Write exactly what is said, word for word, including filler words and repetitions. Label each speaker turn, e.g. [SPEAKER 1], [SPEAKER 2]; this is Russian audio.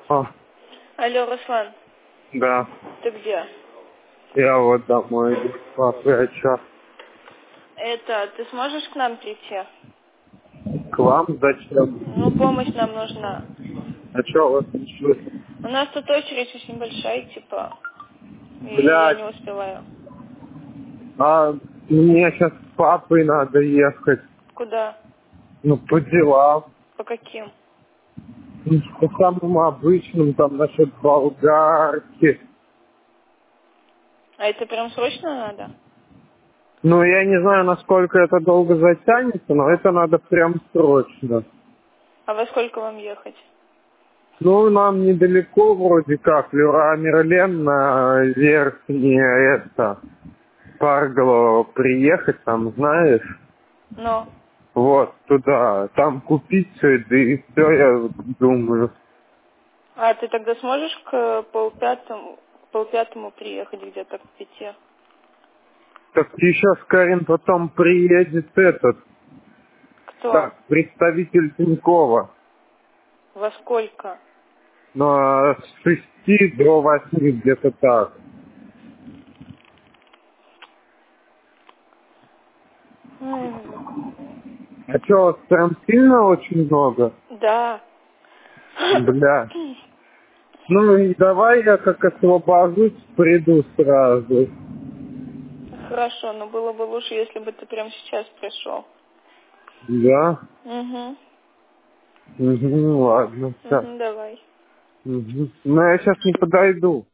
[SPEAKER 1] А,
[SPEAKER 2] Алло, Руслан,
[SPEAKER 1] да.
[SPEAKER 2] ты где?
[SPEAKER 1] Я вот домой иду. Папа, а чё?
[SPEAKER 2] Это, ты сможешь к нам прийти?
[SPEAKER 1] К вам зачем?
[SPEAKER 2] Ну, помощь нам нужна.
[SPEAKER 1] А чё у вас случилось?
[SPEAKER 2] У нас тут очередь очень большая, типа, и я
[SPEAKER 1] Блядь,
[SPEAKER 2] не успеваю.
[SPEAKER 1] а мне сейчас с папой надо ехать.
[SPEAKER 2] Куда?
[SPEAKER 1] Ну, по делам.
[SPEAKER 2] По каким?
[SPEAKER 1] Ну, по самому обычному, там, насчет болгарки.
[SPEAKER 2] А это прям срочно надо?
[SPEAKER 1] Ну, я не знаю, насколько это долго затянется, но это надо прям срочно.
[SPEAKER 2] А во сколько вам ехать?
[SPEAKER 1] Ну, нам недалеко вроде как, Леруа Мерлен на верхнее это, Парголово приехать, там, знаешь,
[SPEAKER 2] Но.
[SPEAKER 1] вот, туда, там купить все это, и все, я думаю.
[SPEAKER 2] А ты тогда сможешь к полпятому, к полпятому приехать где-то к пяти?
[SPEAKER 1] Так еще Карин потом приедет этот,
[SPEAKER 2] Кто?
[SPEAKER 1] так, представитель Тинькова,
[SPEAKER 2] Во сколько?
[SPEAKER 1] но с шести до восьми где-то так.
[SPEAKER 2] М,
[SPEAKER 1] А что, вас прям сильно очень много?
[SPEAKER 2] Да.
[SPEAKER 1] Бля. Ну и давай я как освобожусь, приду сразу.
[SPEAKER 2] Хорошо, но было бы лучше, если бы ты прямо сейчас пришел.
[SPEAKER 1] Да?
[SPEAKER 2] Угу.
[SPEAKER 1] Угу, ладно, все.
[SPEAKER 2] Угу, давай.
[SPEAKER 1] Угу. Но я сейчас не подойду.